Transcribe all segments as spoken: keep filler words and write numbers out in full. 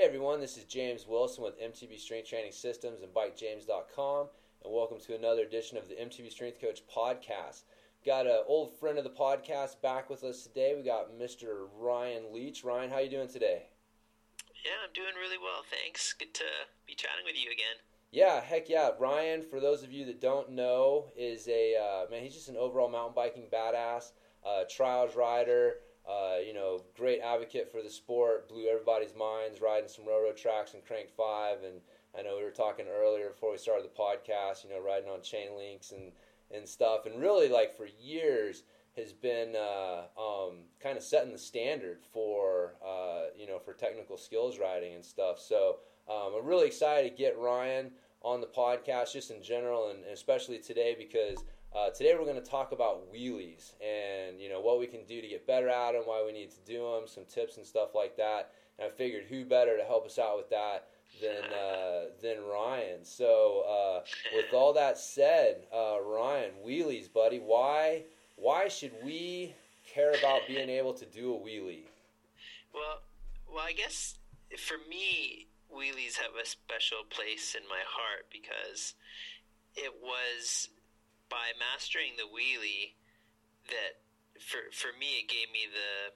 Hey everyone, this is James Wilson with M T B Strength Training Systems and Bike James dot com, and welcome to another edition of the M T B Strength Coach Podcast. Got an old friend of the podcast back with us today. We got Mister Ryan Leach. Ryan, how you doing today? Yeah, I'm doing really well, thanks. Good to be chatting with you again. Yeah, heck yeah. Ryan, for those of you that don't know, is a, uh, man, he's just an overall mountain biking badass, uh, trials rider, uh, you know, great advocate for the sport, blew everybody's minds riding some railroad tracks and Crank five, and I know we were talking earlier before we started the podcast, you know, riding on chain links and, and stuff, and really, like, for years has been uh, um, kind of setting the standard for, uh, you know, for technical skills riding and stuff. So um, I'm really excited to get Ryan on the podcast just in general, and especially today because uh, today we're going to talk about wheelies and, you know, what we can do to get better at them, why we need to do them, some tips and stuff like that. And I figured who better to help us out with that than uh, than Ryan. So uh, with all that said, uh, Ryan, wheelies, buddy, why why should we care about being able to do a wheelie? Well, well, I guess for me, wheelies have a special place in my heart because it was by mastering the wheelie that, for for me, it gave me the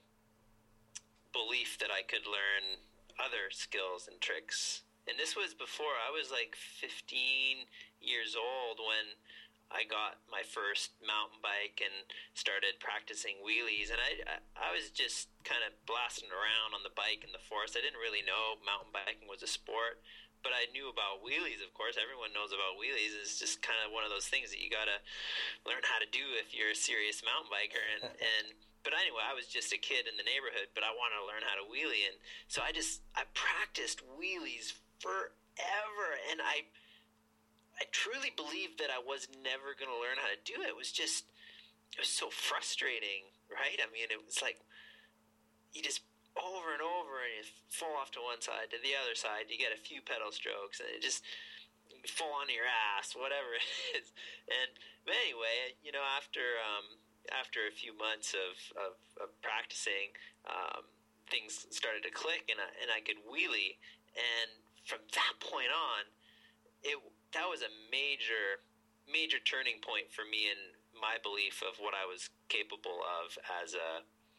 belief that I could learn other skills and tricks. And this was before I was like fifteen years old when I got my first mountain bike and started practicing wheelies. And I I was just kind of blasting around on the bike in the forest. I didn't really know mountain biking was a sport, but I knew about wheelies, of course. Everyone knows about wheelies. It's just kind of one of those things that you got to learn how to do if you're a serious mountain biker. And, and but anyway, I was just a kid in the neighborhood, but I wanted to learn how to wheelie. And so I just, I practiced wheelies forever. And I, I truly believed that I was never going to learn how to do it. It was just, it was so frustrating, right? I mean, it was like, you just over and over, and you fall off to one side, to the other side, you get a few pedal strokes, and it just you fall onto your ass, whatever it is. And but anyway, you know, after um, after a few months of, of, of practicing, um, things started to click, and I, and I could wheelie. And from that point on, it that was a major major turning point for me in my belief of what I was capable of as a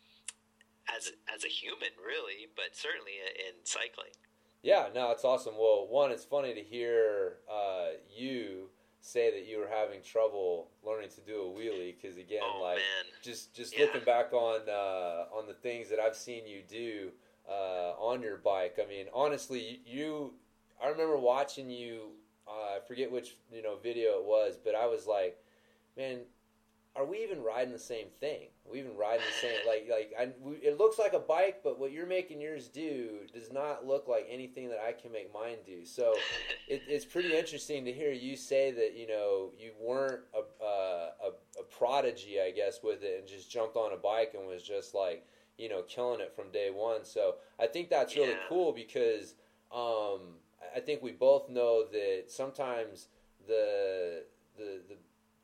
as as a human, really, but certainly in cycling. Yeah, no, it's awesome. Well, one, it's funny to hear uh, you say that you were having trouble learning to do a wheelie, because again, oh, like man. just just yeah. looking back on uh, on the things that I've seen you do uh, on your bike. I mean, honestly, you. I remember watching you. Uh, I forget which you know video it was, but I was like, man, are we even riding the same thing? Are we even riding the same, like, like I, we, it looks like a bike, but what you're making yours do does not look like anything that I can make mine do. So it, it's pretty interesting to hear you say that, you know, you weren't a, uh, a, a prodigy, I guess, with it and just jumped on a bike and was just like, you know, killing it from day one. So I think that's really yeah. cool because um, I think we both know that sometimes the, the, the,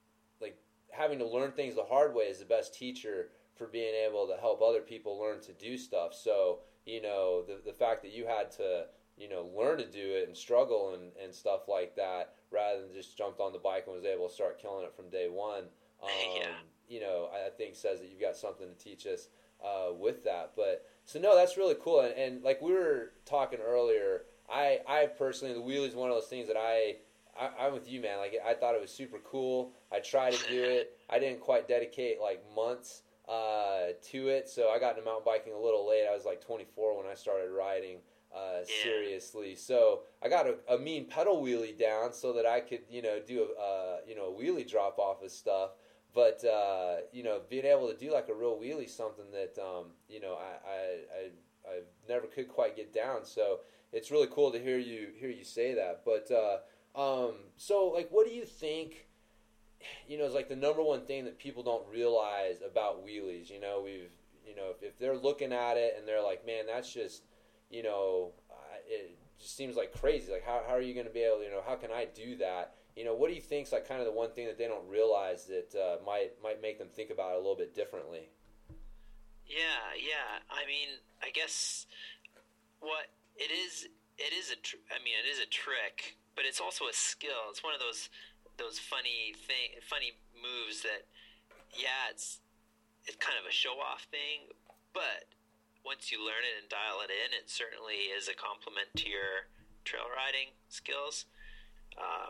having to learn things the hard way is the best teacher for being able to help other people learn to do stuff. So, you know, the the fact that you had to, you know, learn to do it and struggle and, and stuff like that, rather than just jumped on the bike and was able to start killing it from day one, um, yeah. you know, I think says that you've got something to teach us uh, with that. But, so no, that's really cool. And, and like we were talking earlier, I, I personally, the wheelie is one of those things that I, I, I'm with you, man. Like, I thought it was super cool. I tried to do it. I didn't quite dedicate, like, months uh, to it. So I got into mountain biking a little late. I was, like, twenty-four when I started riding uh, yeah. seriously. So I got a, a mean pedal wheelie down so that I could, you know, do a, uh, you know, a wheelie drop-off of stuff. But, uh, you know, being able to do, like, a real wheelie is something that, um, you know, I, I, I, I never could quite get down. So it's really cool to hear you hear you say that. But, uh, Um, so, like, what do you think, you know, is, like, the number one thing that people don't realize about wheelies? You know, we've, you know, if, if they're looking at it and they're like, man, that's just, you know, uh, it just seems like crazy. Like, how, how are you going to be able, you know, how can I do that? You know, what do you think is, like, kind of the one thing that they don't realize that uh, might might make them think about it a little bit differently? Yeah, yeah. I mean, I guess what it is it is a tr- I mean it is a trick, but it's also a skill. It's one of those those funny thing funny moves that yeah, it's it's kind of a show off thing, but once you learn it and dial it in, it certainly is a compliment to your trail riding skills. Uh,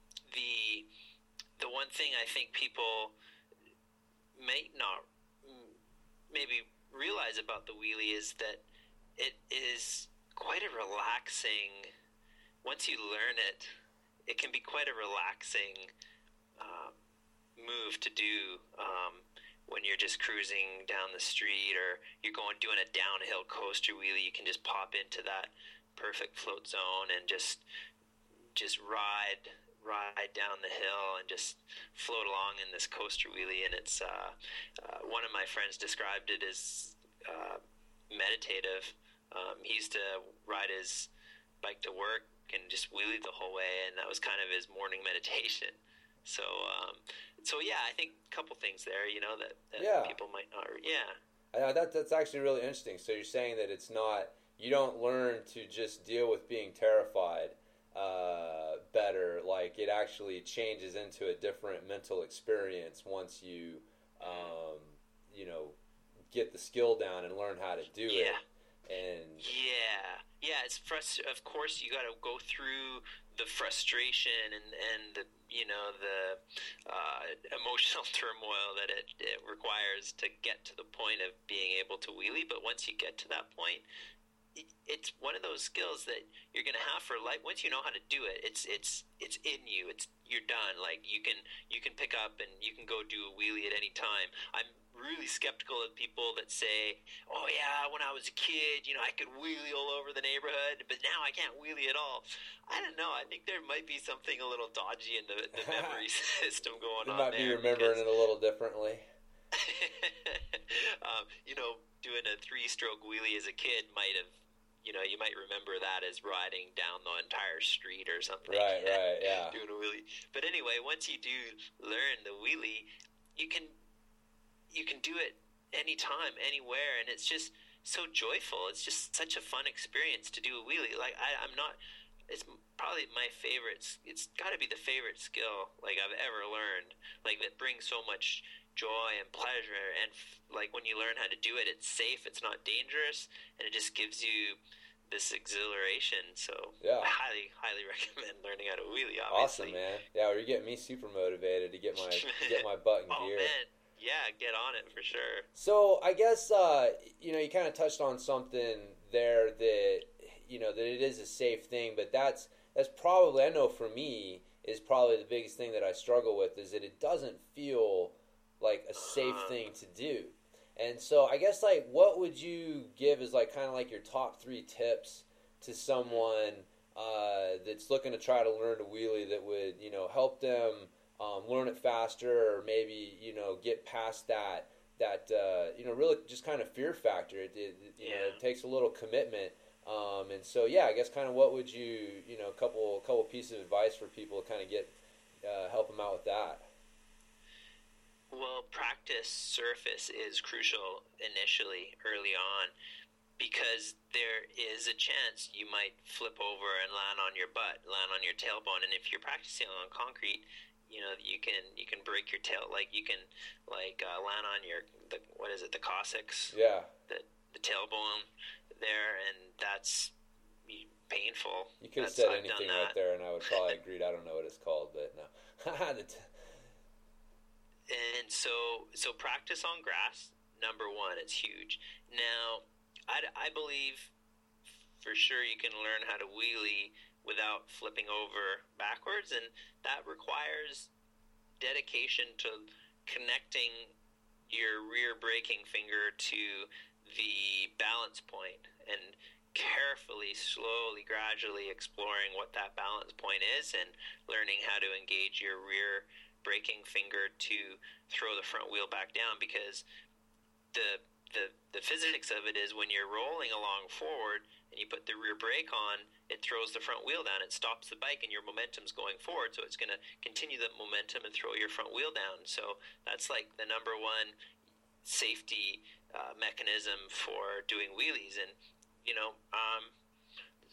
the the one thing I think people may not maybe realize about the wheelie is that it is quite a relaxing. Once you learn it, it can be quite a relaxing uh, move to do. Um, when you're just cruising down the street or you're going doing a downhill coaster wheelie, you can just pop into that perfect float zone and just just ride ride down the hill and just float along in this coaster wheelie. And it's uh, uh, one of my friends described it as uh, meditative. Um, he used to ride his bike to work and just wheelie the whole way, and that was kind of his morning meditation. So, um, so yeah, I think a couple things there, you know, that, that yeah. people might not, yeah. Uh, that, that's actually really interesting. So you're saying that it's not, you don't learn to just deal with being terrified uh, better, like it actually changes into a different mental experience once you, um, you know, get the skill down and learn how to do yeah. it. And yeah, yeah, it's frust- of course you got to go through the frustration and, and the, you know, the uh, emotional turmoil that it, it requires to get to the point of being able to wheelie. But once you get to that point, it, it's one of those skills that you're going to have for life. Once you know how to do it, it's it's it's in you. It's you're done. Like you can you can pick up and you can go do a wheelie at any time. I'm really skeptical of people that say, oh yeah, when I was a kid, you know, I could wheelie all over the neighborhood, but now I can't wheelie at all. I don't know. I think there might be something a little dodgy in the, the memory system going you on might there. be remembering because, it a little differently. um, you know, doing a three-stroke wheelie as a kid might have, you know, you might remember that as riding down the entire street or something. Right, right, yeah. Doing a wheelie. But anyway, once you do learn the wheelie, you can you can do it anytime, anywhere, and it's just so joyful. It's just such a fun experience to do a wheelie. Like I, I'm not. It's probably my favorite. It's got to be the favorite skill like I've ever learned. Like that brings so much joy and pleasure, and f- like when you learn how to do it, it's safe. It's not dangerous, and it just gives you this exhilaration. So yeah. I highly, highly recommend learning how to wheelie. Obviously. Awesome, man. Yeah, well, you're getting me super motivated to get my get my butt in oh, gear. Man. Yeah, get on it for sure. So I guess uh, you know you kind of touched on something there that you know that it is a safe thing, but that's that's probably I know for me is probably the biggest thing that I struggle with is that it doesn't feel like a safe uh-huh. thing to do. And so I guess like what would you give as like kind of like your top three tips to someone uh, that's looking to try to learn to wheelie that would you know help them Um, learn it faster, or maybe you know get past that that uh, you know really just kind of fear factor. It, it you yeah. know it takes a little commitment, um, and so yeah, I guess kind of what would you you know a couple couple pieces of advice for people to kind of get uh, help them out with that. Well, practice surface is crucial initially, early on, because there is a chance you might flip over and land on your butt, land on your tailbone, and if you're practicing on concrete, you know you can you can break your tail, like you can like uh, land on your the, what is it the coccyx, yeah, the the tailbone there, and that's painful. You could have that's, said I've anything right there, and I would probably agree. I don't know what it's called, but no. the t- and so so practice on grass. Number one, it's huge. Now, I, I believe for sure you can learn how to wheelie without flipping over backwards, and that requires dedication to connecting your rear braking finger to the balance point and carefully, slowly, gradually exploring what that balance point is and learning how to engage your rear braking finger to throw the front wheel back down, because the the the physics of it is when you're rolling along forward and you put the rear brake on, it throws the front wheel down. It stops the bike and your momentum's going forward, so it's going to continue the momentum and throw your front wheel down. So that's like the number one safety uh, mechanism for doing wheelies. And, you know, um,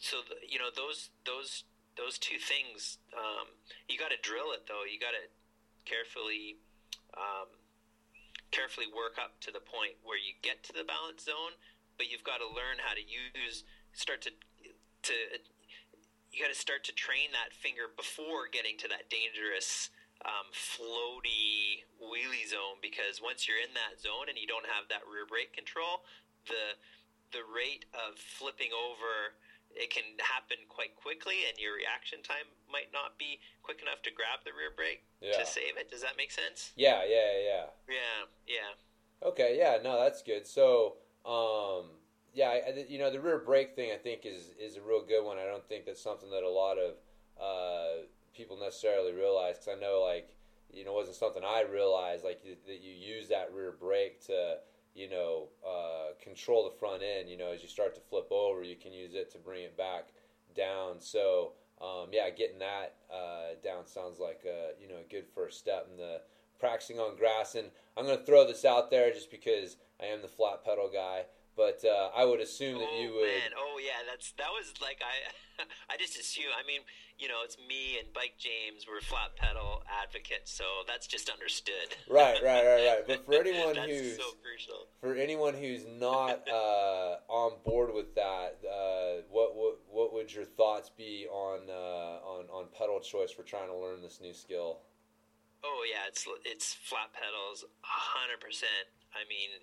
you know, those those those two things. Um, you got to drill it though. You got to carefully. Um, carefully work up to the point where you get to the balance zone, but you've got to learn how to use, start to, to you got to start to train that finger before getting to that dangerous um, floaty wheelie zone, because once you're in that zone and you don't have that rear brake control, the the rate of flipping over, it can happen quite quickly, and your reaction time might not be quick enough to grab the rear brake yeah. to save it. Does that make sense? Yeah, yeah, yeah. Yeah, yeah. Okay, yeah, no, that's good. So, um, yeah, I, you know, the rear brake thing I think is, is a real good one. I don't think that's something that a lot of uh, people necessarily realize, because I know, like, you know, it wasn't something I realized, like, that you use that rear brake to, you know, uh, control the front end. You know, as you start to flip over, you can use it to bring it back down. So, um, yeah, getting that uh, down sounds like a, you know, a good first step in the practicing on grass. And I'm going to throw this out there just because I am the flat pedal guy. But uh, I would assume that oh, you would. Man. Oh yeah, that's that was like I, I just assume. I mean, you know, it's me and Bike James. We're flat pedal advocates, so that's just understood. Right, right, right, right. But for anyone that's who's so crucial. For anyone who's not uh, on board with that, uh, what, what what would your thoughts be on uh, on on pedal choice for trying to learn this new skill? Oh yeah, it's it's flat pedals, a hundred percent. I mean.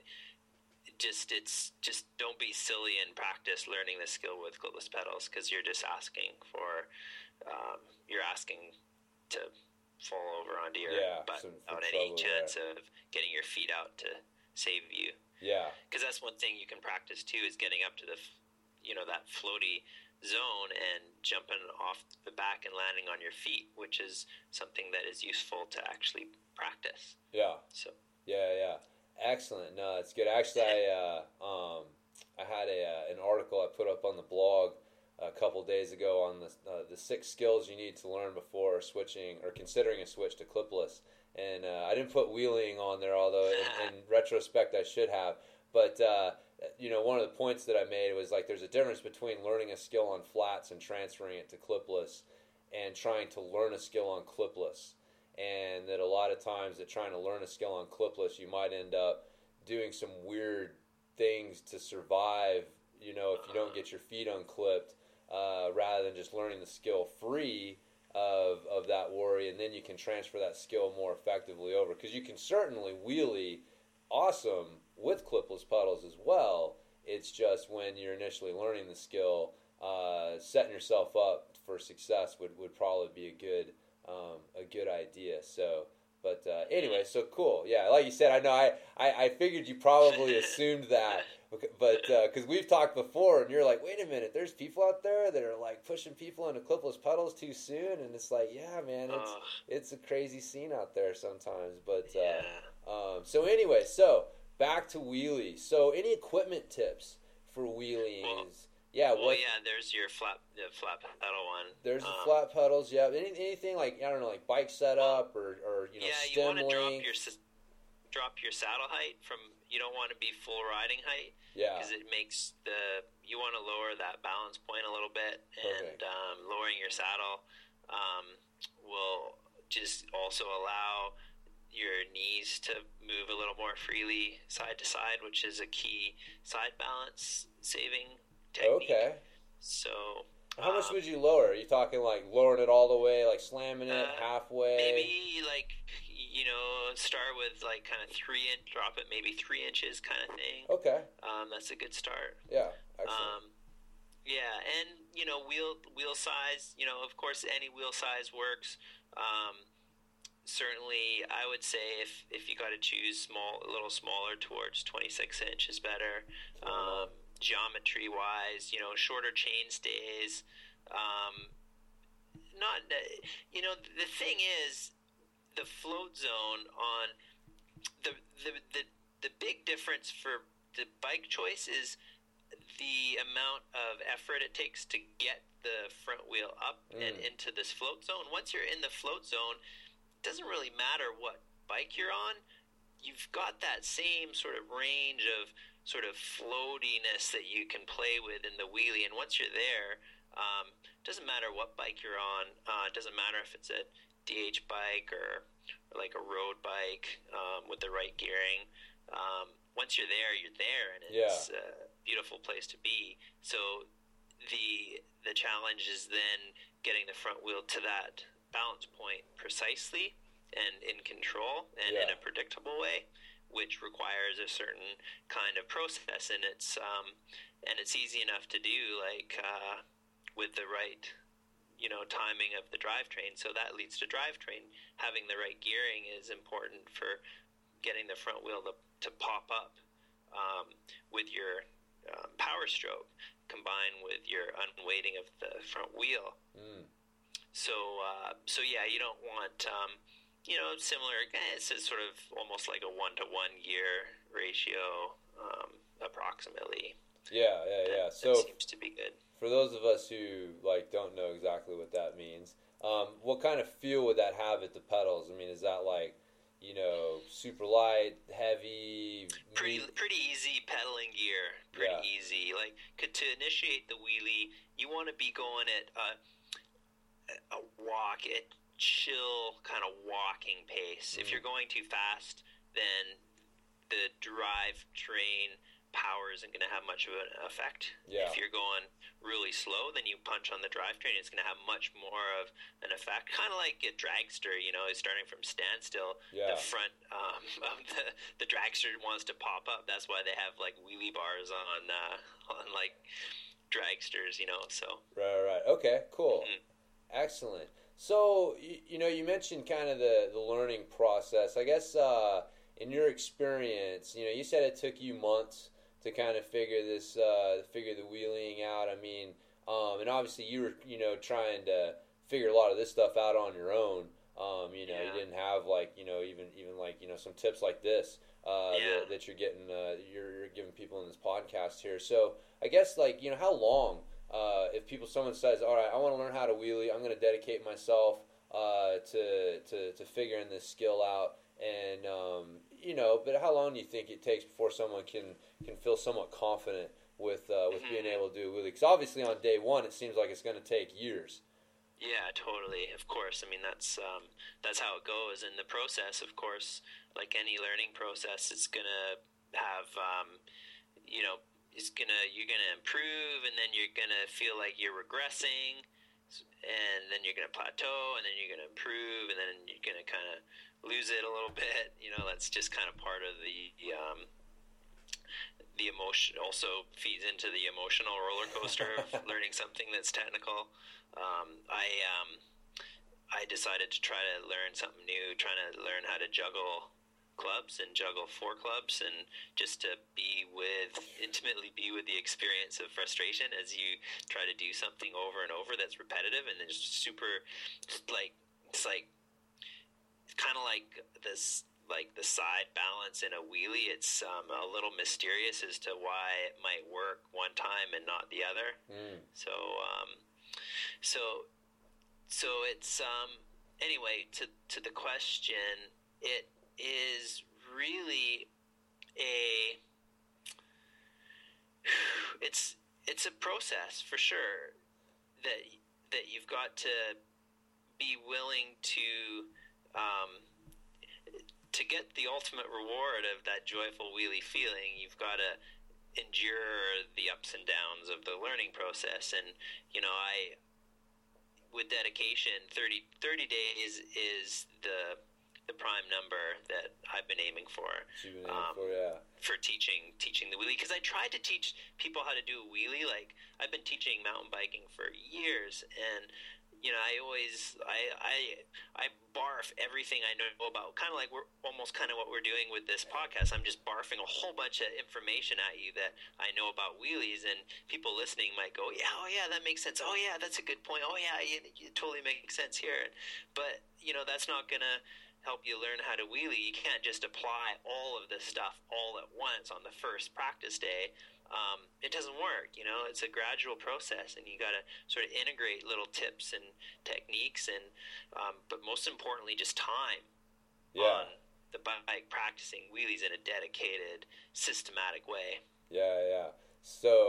Just it's just don't be silly and practice learning the skill with clipless pedals, because you're just asking for um, you're asking to fall over onto your yeah, butt some, without any chance there. of getting your feet out to save you. Yeah, because that's one thing you can practice too, is getting up to the you know that floaty zone and jumping off the back and landing on your feet, which is something that is useful to actually practice. Yeah. So. Yeah, yeah. Excellent. No, it's good. Actually, I uh, um, I had a uh, an article I put up on the blog a couple days ago on the uh, the six skills you need to learn before switching or considering a switch to clipless. And uh, I didn't put wheeling on there, although in, in retrospect I should have. But uh, you know, one of the points that I made was like there's a difference between learning a skill on flats and transferring it to clipless, and trying to learn a skill on clipless. And that a lot of times that trying to learn a skill on clipless, you might end up doing some weird things to survive, you know, if you don't get your feet unclipped, uh, rather than just learning the skill free of of that worry, and then you can transfer that skill more effectively over. Because you can certainly wheelie awesome with clipless pedals as well. It's just when you're initially learning the skill, uh, setting yourself up for success would, would probably be a good Um, a good idea. So, but uh, anyway, so cool. Yeah, like you said, I know I, I, I figured you probably assumed that, but because uh, we've talked before, and you're like, wait a minute, there's people out there that are like pushing people into clipless pedals too soon, and it's like, yeah, man, it's uh, it's a crazy scene out there sometimes. But yeah. uh, um, so anyway, so back to wheelies. So any equipment tips for wheelies? Well, Yeah, well, what, yeah. There's your flat, the flat pedal one. There's the um, flat pedals. Yeah, Any, anything like I don't know, like bike setup or, or you know, yeah, stem you want to drop length. your drop your saddle height from. You don't want to be full riding height. Yeah, because it makes the. You want to lower that balance point a little bit, and um, lowering your saddle um, will just also allow your knees to move a little more freely side to side, which is a key side balance saving technique. Okay. So how um, much would you lower? Are you talking like lowering it all the way, like slamming it uh, halfway? Maybe like you know, start with like kind of three inch, drop it maybe three inches kind of thing. Okay. Um, that's a good start. Yeah. Excellent. Um, yeah, and you know, wheel wheel size. You know, of course, any wheel size works. Um, certainly, I would say if if you got to choose small, a little smaller towards twenty-six inch is better. Um, geometry wise, you know, shorter chain stays. Um, not, you know, the thing is, the float zone on the the the the big difference for the bike choice is the amount of effort it takes to get the front wheel up mm. and into this float zone. Once you're in the float zone, it doesn't really matter what bike you're on. You've got that same sort of range of sort of floatiness that you can play with in the wheelie, and once you're there, Um, doesn't matter what bike you're on. Uh, it doesn't matter if it's a D H bike or, or like a road bike um, with the right gearing. Um, once you're there, you're there, and it's yeah. a beautiful place to be. So the the challenge is then getting the front wheel to that balance point precisely and in control and yeah. in a predictable way, which requires a certain kind of process, and it's um, and it's easy enough to do, like uh, with the right, you know, timing of the drivetrain. So that leads to drivetrain. Having the right gearing is important for getting the front wheel to, to pop up um, with your um, power stroke, combined with your unweighting of the front wheel. Mm. So uh, so yeah, you don't want um, you know, similar, it's sort of almost like a one-to-one gear ratio, um, approximately. Yeah, yeah, that, yeah. That so seems to be good. For those of us who, like, don't know exactly what that means, um, what kind of feel would that have at the pedals? I mean, is that, like, you know, super light, heavy? Pretty me- pretty easy pedaling gear. Pretty yeah. easy. Like, to initiate the wheelie, you want to be going at a, a walk at chill kind of walking pace. Mm. If you're going too fast, then the drivetrain power isn't going to have much of an effect. Yeah. If you're going really slow, then you punch on the drivetrain, it's going to have much more of an effect. Kind of like a dragster, you know, starting from standstill. Yeah. The front um, of the the dragster wants to pop up. That's why they have like wheelie bars on uh, on like dragsters, you know. So. Right, right. Okay. Cool. Mm-hmm. Excellent. So, you, you know, you mentioned kind of the, the learning process. I guess uh, in your experience, you know, you said it took you months to kind of figure this, uh, figure the wheeling out. I mean, um, and obviously you were, you know, trying to figure a lot of this stuff out on your own. Um, you know, yeah. you didn't have like, you know, even even like, you know, some tips like this uh, yeah. that, that you're getting, uh, you're, you're giving people in this podcast here. So, I guess like, you know, how long? Uh, if people, someone says, all right, I want to learn how to wheelie, I'm going to dedicate myself uh, to, to to figuring this skill out, and um, you know, but how long do you think it takes before someone can, can feel somewhat confident with uh, with mm-hmm. being able to do a wheelie? Because obviously on day one, it seems like it's going to take years. Yeah, totally. Of course. I mean, that's um, that's how it goes. In the process, of course, like any learning process, it's going to have, um, you know, It's gonna you're gonna improve, and then you're gonna feel like you're regressing, and then you're gonna plateau, and then you're gonna improve, and then you're gonna kind of lose it a little bit. You know, that's just kind of part of the um, the emotion. Also feeds into the emotional roller coaster of learning something that's technical. Um, I um, I decided to try to learn something new, trying to learn how to juggle clubs and juggle four clubs, and just to be with intimately be with the experience of frustration as you try to do something over and over that's repetitive, and it's super like it's like kind of like this like the side balance in a wheelie. It's um, a little mysterious as to why it might work one time and not the other. Mm. So um, so so it's um, anyway to to the question, it is really a it's it's a process for sure that that you've got to be willing to um, to get the ultimate reward of that joyful wheelie feeling. You've got to endure the ups and downs of the learning process, and you know, I with dedication, thirty, thirty days is the the prime number that I've been aiming for. You've been aiming um, for, yeah. For teaching teaching the wheelie, because I tried to teach people how to do a wheelie. Like, I've been teaching mountain biking for years, and you know, I always I I I barf everything I know about. Kind of like we're almost kind of what we're doing with this podcast. I'm just barfing a whole bunch of information at you that I know about wheelies, and people listening might go, yeah, oh yeah, that makes sense. Oh yeah, that's a good point. Oh yeah, it, it totally makes sense here. But you know, that's not gonna help you learn how to wheelie. You can't just apply all of this stuff all at once on the first practice day. Um, it doesn't work, you know. It's a gradual process, and you got to sort of integrate little tips and techniques, and um, but most importantly, just time yeah. on the bike, practicing wheelies in a dedicated, systematic way. Yeah, yeah. So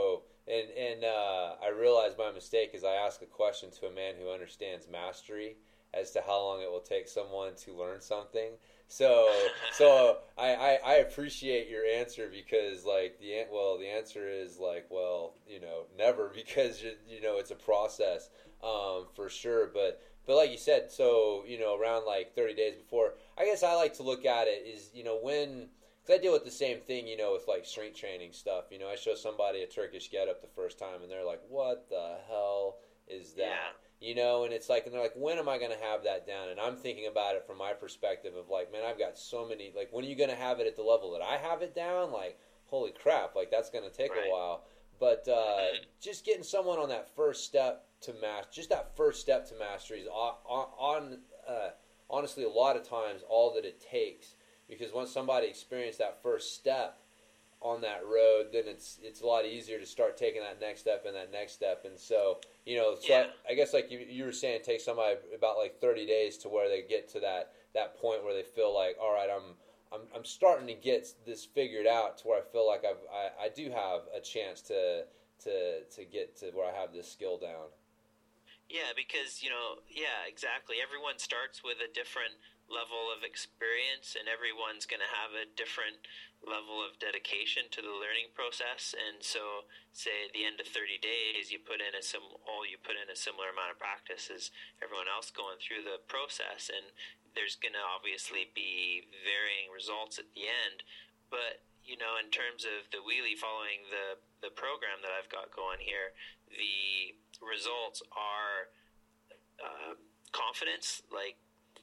and and uh, I realized my mistake is I asked a question to a man who understands mastery as to how long it will take someone to learn something. So so I, I, I appreciate your answer because like the well the answer is like well you know never because you, you know it's a process um, for sure. But but like you said, so you know around like thirty days before, I guess I like to look at it is you know when. Because I deal with the same thing, you know, with like strength training stuff. You know, I show somebody a Turkish get up the first time, and they're like, "What the hell is that?" Yeah. You know, and it's like, and they're like, "When am I going to have that down?" And I'm thinking about it from my perspective of like, man, I've got so many. Like, when are you going to have it at the level that I have it down? Like, holy crap! Like, that's going to take Right. a while. But uh, just getting someone on that first step to master, just that first step to mastery is on, on uh, honestly a lot of times all that it takes. Because once somebody experienced that first step on that road, then it's it's a lot easier to start taking that next step and that next step. And so, you know, so Yeah. I, I guess like you, you were saying, it takes somebody about like thirty days to where they get to that, that point where they feel like, all right, I'm I'm I'm starting to get this figured out to where I feel like I've, I I do have a chance to to to get to where I have this skill down. Yeah, because, you know, yeah, exactly. Everyone starts with a different level of experience, and everyone's going to have a different level of dedication to the learning process. And so, say at the end of thirty days, you put in a sim, all you put in a similar amount of practice as everyone else going through the process, and there's going to obviously be varying results at the end. But you know, in terms of the wheelie, following the the program that I've got going here, the results are uh, confidence, like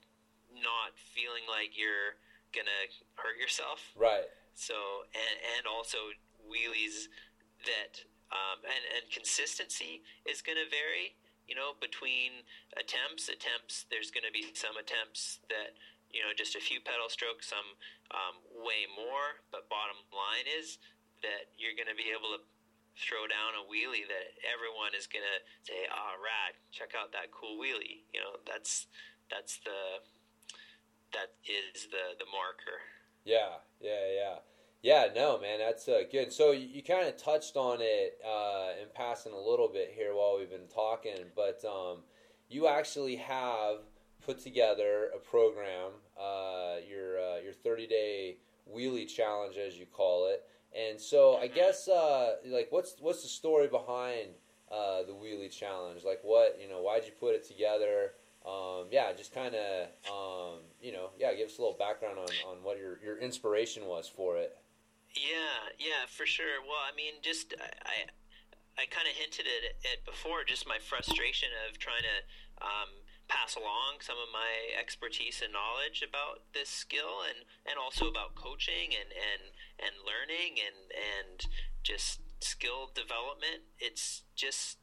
not feeling like you're gonna hurt yourself. Right. So and and also wheelies that um, and and consistency is gonna vary. You know, between attempts, attempts. There's gonna be some attempts that you know just a few pedal strokes, some um, way more. But bottom line is that you're gonna be able to throw down a wheelie that everyone is gonna say, "Ah, oh, rad! Check out that cool wheelie." You know, that's that's the that is the the marker. Yeah, yeah, yeah, yeah. No, man, that's uh, good. So you, you kind of touched on it uh, in passing a little bit here while we've been talking, but um, you actually have put together a program, uh, your uh, your thirty day wheelie challenge, as you call it. And so I guess uh, like what's what's the story behind uh, the wheelie challenge? Like what you know, why'd you put it together? Um, yeah, just kind of, um, you know, yeah, give us a little background on, on what your, your inspiration was for it. Yeah, yeah, for sure. Well, I mean, just I, I, I kind of hinted at it before, just my frustration of trying to um, pass along some of my expertise and knowledge about this skill, and, and also about coaching and, and, and learning and and just skill development. It's just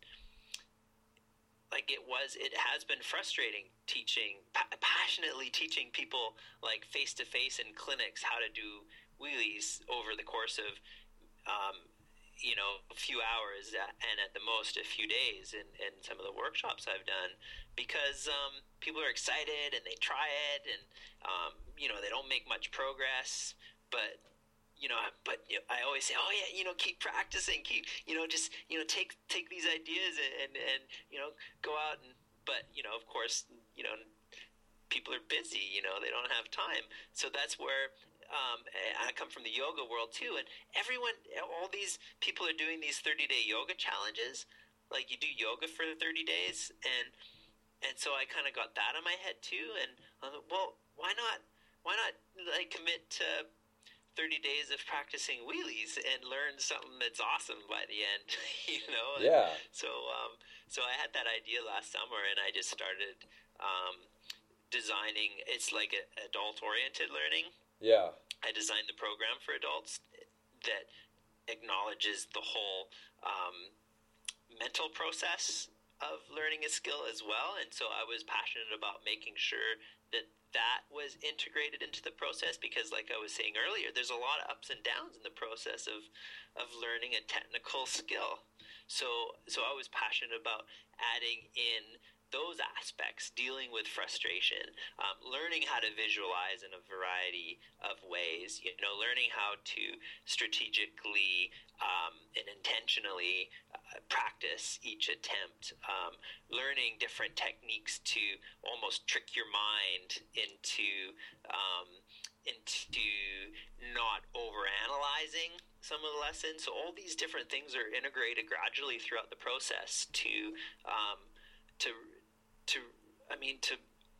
like it was it has been frustrating teaching pa- passionately teaching people like face to face in clinics how to do wheelies over the course of um, you know a few hours and at the most a few days in, in some of the workshops I've done, because um, people are excited and they try it, and um, you know they don't make much progress, but you know, but you know, I always say, oh yeah, you know, keep practicing, keep, you know, just, you know, take, take these ideas and, and, and, you know, go out and, but, you know, of course, you know, people are busy, you know, they don't have time. So that's where, um, I come from the yoga world too. And everyone, all these people are doing these thirty day yoga challenges. Like you do yoga for thirty days. And, and so I kind of got that in my head too. And I thought, well, why not, why not like commit to thirty days of practicing wheelies and learn something that's awesome by the end, you know? And yeah. So, um, so I had that idea last summer, and I just started um, designing. It's like a, adult-oriented learning. Yeah. I designed the program for adults that acknowledges the whole um, mental process of learning a skill as well. And so I was passionate about making sure that that was integrated into the process, because like I was saying earlier, there's a lot of ups and downs in the process of of learning a technical skill. So so I was passionate about adding in those aspects, dealing with frustration, um, learning how to visualize in a variety of ways, you know, learning how to strategically um, and intentionally uh, practice each attempt, um, learning different techniques to almost trick your mind into um, into not overanalyzing some of the lessons. So all these different things are integrated gradually throughout the process to um, to to I mean to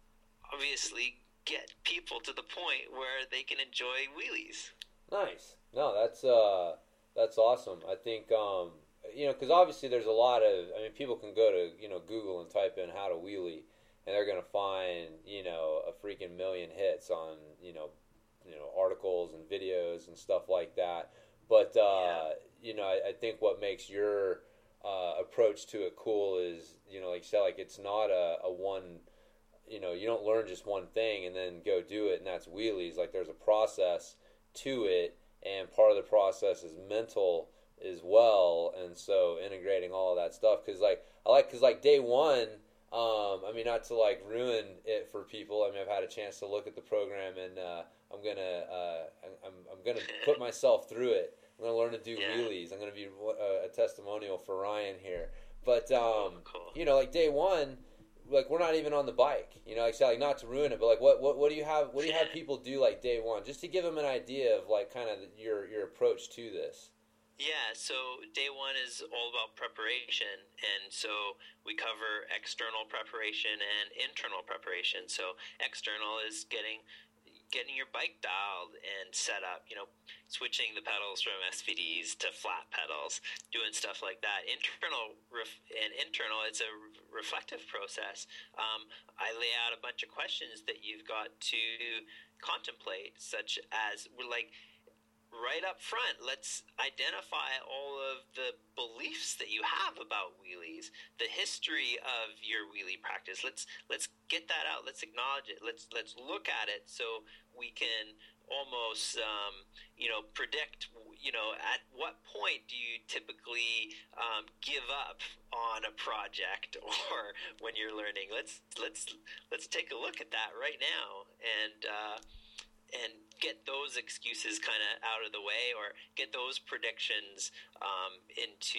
obviously get people to the point where they can enjoy wheelies. Nice. No, that's uh that's awesome. I think um you know, because obviously there's a lot of, I mean, people can go to, you know, Google and type in how to wheelie, and they're gonna find, you know, a freaking million hits on, you know, you know, articles and videos and stuff like that. But uh, Yeah. you know, I, I think what makes your uh, approach to it cool is, you know, like you said, like it's not a, a one, you know, you don't learn just one thing and then go do it, and that's wheelies. Like there's a process to it, and part of the process is mental as well. And so integrating all of that stuff, because like I like, because like day one. Um, I mean, not to like ruin it for people. I mean, I've had a chance to look at the program, and uh, I'm gonna uh, I'm I'm gonna put myself through it. I'm gonna learn to do Yeah. wheelies. I'm gonna be a, a testimonial for Ryan here. But um, Oh, cool. you know, like day one, like we're not even on the bike. You know, like, so, like not to ruin it, but like what, what what do you have? What do you have people do like day one, just to give them an idea of like kind of your your approach to this? Yeah, so day one is all about preparation, and so we cover external preparation and internal preparation. So external is getting getting your bike dialed and set up, you know, switching the pedals from S P Ds to flat pedals, doing stuff like that. Internal ref- and internal, it's a re- reflective process. Um, I lay out a bunch of questions that you've got to contemplate, such as, we're like, right up front, let's identify all of the beliefs that you have about wheelies, the history of your wheelie practice. Let's let's get that out. Let's acknowledge it. Let's let's look at it so we can almost um, you know predict. You know, at what point do you typically um, give up on a project or when you're learning? Let's let's let's take a look at that right now and. Uh, and get those excuses kind of out of the way, or get those predictions um, into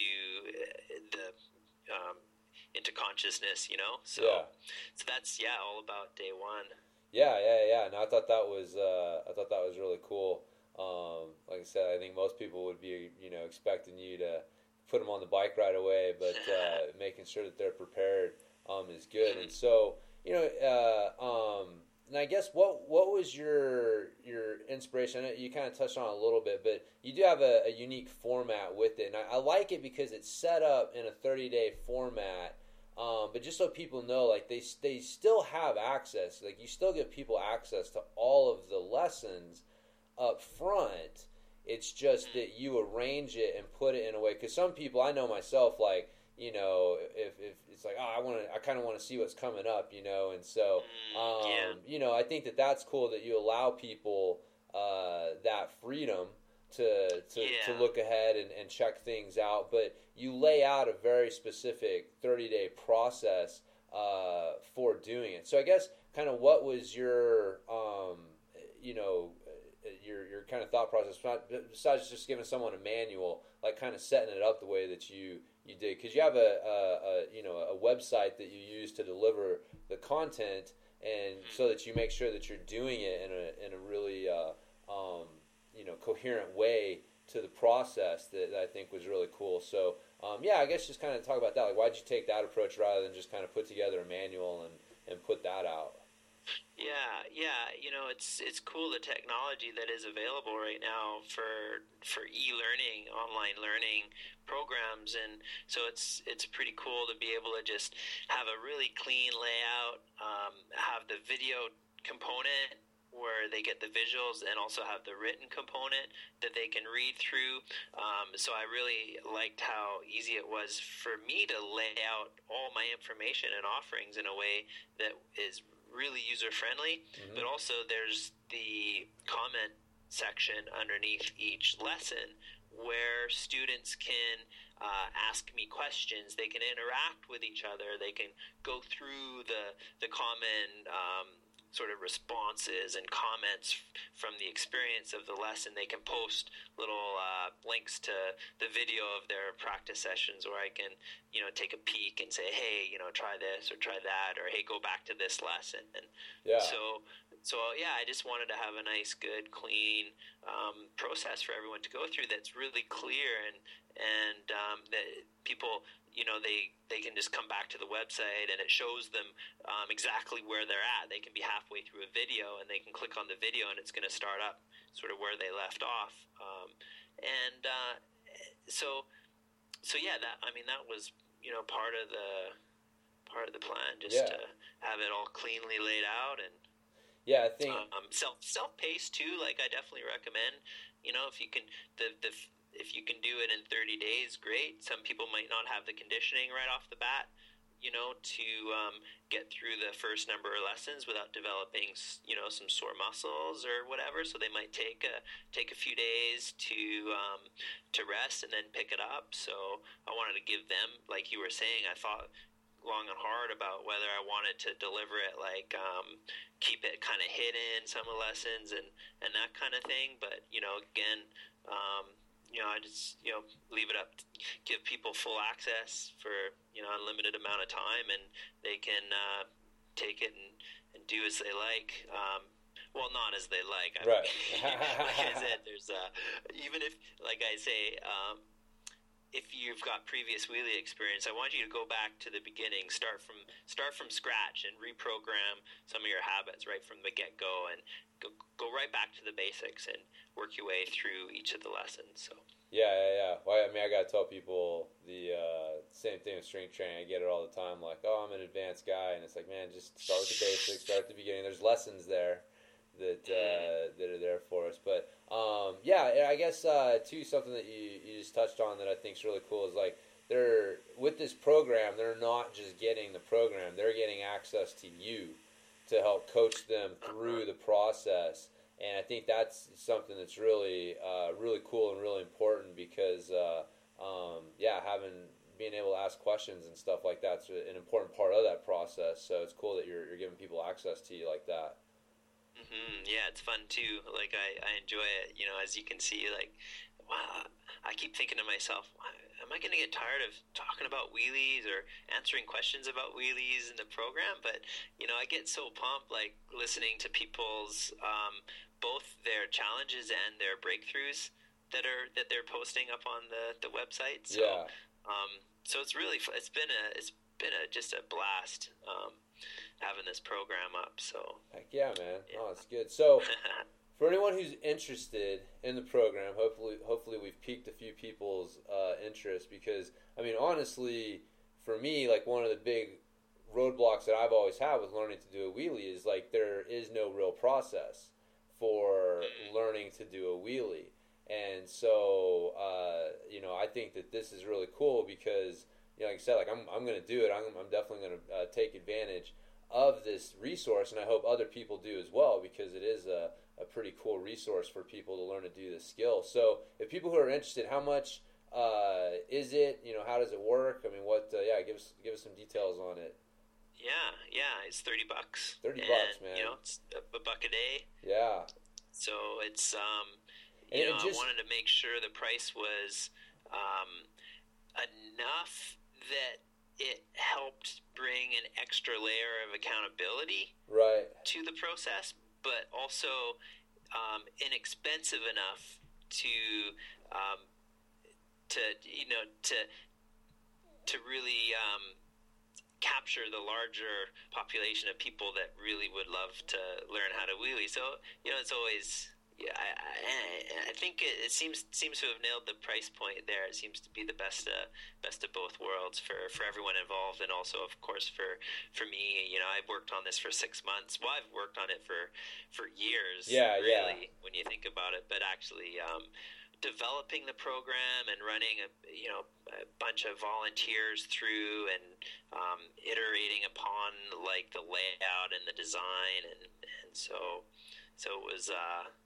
the um, into consciousness, you know. So, Yeah. so that's yeah, all about day one. Yeah, yeah, yeah. No, I thought that was uh, I thought that was really cool. Um, like I said, I think most people would be, you know, expecting you to put them on the bike right away, but uh, making sure that they're prepared um, is good. And so, you know, uh, um, and I guess what what was your your inspiration? I know you kind of touched on it a little bit, but you do have a, a unique format with it, and I, I like it because it's set up in a thirty day format. Um, but just so people know, like they they still have access. Like you still give people access to all of the lessons up front. It's just that you arrange it and put it in a way. Because some people, I know myself, like, you know, if, if it's like, oh, I want to, I kind of want to see what's coming up, you know, and so, um, Yeah. you know, I think that that's cool that you allow people uh, that freedom to to, Yeah. to look ahead and, and check things out, but you lay out a very specific thirty day process uh, for doing it. So I guess kind of what was your, um, you know, your your kind of thought process, not besides just giving someone a manual, like kind of setting it up the way that you you did, because you have a, a, a you know a website that you use to deliver the content, and so that you make sure that you're doing it in a in a really uh, um, you know coherent way to the process that, that I think was really cool. So um, yeah, I guess just kind of talk about that. Like, why'd you take that approach rather than just kind of put together a manual and, and put that out? Yeah, yeah, you know, it's it's cool, the technology that is available right now for for e-learning, online learning programs, and so it's it's pretty cool to be able to just have a really clean layout, um, have the video component where they get the visuals, and also have the written component that they can read through. Um, so I really liked how easy it was for me to lay out all my information and offerings in a way that is really user-friendly, Mm-hmm. but also there's the comment section underneath each lesson where students can uh, ask me questions. They can interact with each other. They can go through the the common um, sort of responses and comments from the experience of the lesson. They can post little uh, links to the video of their practice sessions, or I can, you know, take a peek and say, hey, you know, try this or try that, or hey, go back to this lesson. And yeah. so, so yeah, I just wanted to have a nice, good, clean um, process for everyone to go through that's really clear, and and um, that people, you know, they, they can just come back to the website and it shows them um, exactly where they're at. They can be halfway through a video and they can click on the video and it's going to start up sort of where they left off. Um, and uh, so, so yeah, that, I mean, that was, you know, part of the, part of the plan, just yeah. to have it all cleanly laid out. And yeah, I think um, self, self-paced too. Like I definitely recommend, you know, if you can, the, the, if you can do it in thirty days, great. Some people might not have the conditioning right off the bat, you know, to um, get through the first number of lessons without developing, you know, some sore muscles or whatever. So they might take a take a few days to um, to rest and then pick it up. So I wanted to give them, like you were saying, I thought long and hard about whether I wanted to deliver it, like um, keep it kind of hidden, some of the lessons and, and that kind of thing. But, you know, again, um, you know, I just, you know, leave it up, to give people full access for, you know, unlimited amount of time, and they can uh, take it and, and do as they like. Um, well, not as they like. I right. mean, like I said, there's, uh, even if, like I say, um, if you've got previous wheelie experience, I want you to go back to the beginning, start from start from scratch and reprogram some of your habits right from the get-go, and go, go right back to the basics and work your way through each of the lessons. So yeah, yeah, yeah. Well, I mean, I gotta tell people the uh, same thing with strength training. I get it all the time, like, oh, I'm an advanced guy, and it's like, man, just start with the basics, start at the beginning. There's lessons there that uh, that are there for us. But um, yeah, I guess uh, too, something that you, you just touched on that I think is really cool is like they're with this program, they're not just getting the program, they're getting access to you to help coach them through the process. And I think that's something that's really uh, really cool and really important because uh, um, yeah, having being able to ask questions and stuff like that's an important part of that process. So it's cool that you're you're giving people access to you like that. Mm-hmm. Yeah, it's fun too. Like I, I enjoy it. You know, as you can see, like, wow, I keep thinking to myself, am I going to get tired of talking about wheelies or answering questions about wheelies in the program? But you know, I get so pumped, like listening to people's um, both their challenges and their breakthroughs that are that they're posting up on the, the website. So, yeah. um, so it's really it's been a it's been a just a blast. Um, having this program up. So heck yeah, man. Yeah. Oh, it's good. So for anyone who's interested in the program, hopefully hopefully we've piqued a few people's uh, interest because, I mean, honestly, for me, like one of the big roadblocks that I've always had with learning to do a wheelie is like there is no real process for learning to do a wheelie. And so, uh, you know, I think that this is really cool because, you know, like I said, like I'm, I'm going to do it. I'm, I'm definitely going to uh, take advantage of this resource, and I hope other people do as well because it is a, a pretty cool resource for people to learn to do this skill. So, if people who are interested, how much uh, is it? You know, how does it work? I mean, what? Uh, yeah, give us give us some details on it. Yeah, yeah, it's thirty bucks. Thirty and, bucks, man. You know, it's a, a buck a day. Yeah. So it's um, you and know, just, I wanted to make sure the price was um, enough that it helped bring an extra layer of accountability right. to the process, but also um, inexpensive enough to um, to you know to to really um, capture the larger population of people that really would love to learn how to wheelie. So you know, it's always. Yeah, I, I, I think it, it seems seems to have nailed the price point there. It seems to be the best uh, best of both worlds for, for everyone involved, and also, of course, for, for me. You know, I've worked on this for six months. Well, I've worked on it for, for years. Yeah, really, yeah. When you think about it, but actually, um, developing the program and running a you know a bunch of volunteers through and um, iterating upon like the layout and the design, and and so so it was. Uh,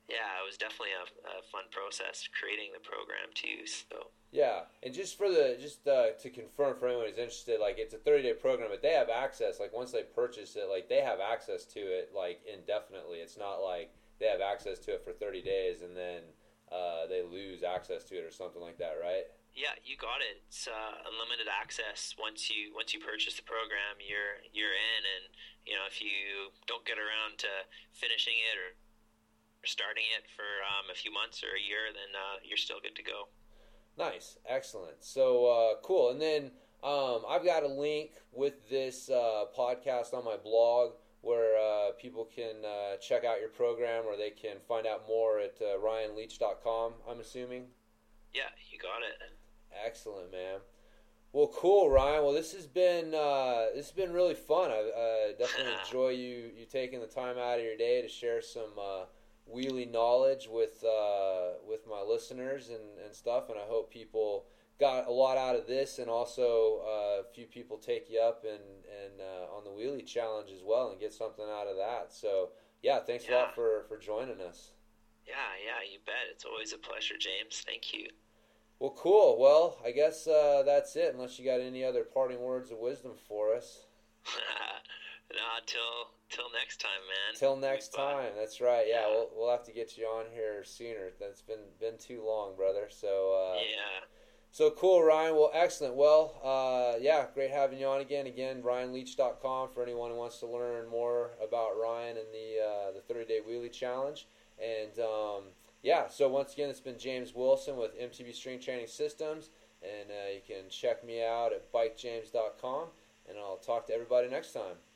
yeah, it was definitely a, a fun process creating the program too. So Yeah, and just for the just uh, to confirm for anyone who's interested, like it's a thirty day program, but they have access. Like once they purchase it, like they have access to it like indefinitely. It's not like they have access to it for thirty days and then uh, they lose access to it or something like that, right? yeah, you got it. It's uh, unlimited access. Once you once you purchase the program, you're you're in, and you know if you don't get around to finishing it or starting it for um, a few months or a year, then uh, you're still good to go. Nice, excellent. So uh, cool. And then um, I've got a link with this uh, podcast on my blog where uh, people can uh, check out your program, or they can find out more at uh, ryan leach dot com, I'm assuming. Yeah, you got it. Excellent, man. Well, cool, Ryan. Well, this has been uh, this has been really fun. I uh, definitely enjoy you you taking the time out of your day to share some uh, wheelie knowledge with uh, with my listeners and, and stuff. And I hope people got a lot out of this, and also uh, a few people take you up and and uh, on the wheelie challenge as well, and get something out of that. So yeah, thanks Yeah. a lot for for joining us. Yeah, yeah, you bet. It's always a pleasure, James. Thank you. Well, cool. Well, I guess uh, that's it, unless you got any other parting words of wisdom for us. No, till till next time, man. Till next Goodbye. time. That's right. Yeah, Yeah. we'll we'll have to get you on here sooner. That's been been too long, brother. So uh, Yeah. so cool, Ryan. Well, excellent. Well, uh, yeah, great having you on again. Again, ryan leach dot com for anyone who wants to learn more about Ryan and the uh, the thirty day wheelie challenge. And um, yeah, so once again, it's been James Wilson with M T B String Training Systems, and uh, you can check me out at bike james dot com, and I'll talk to everybody next time.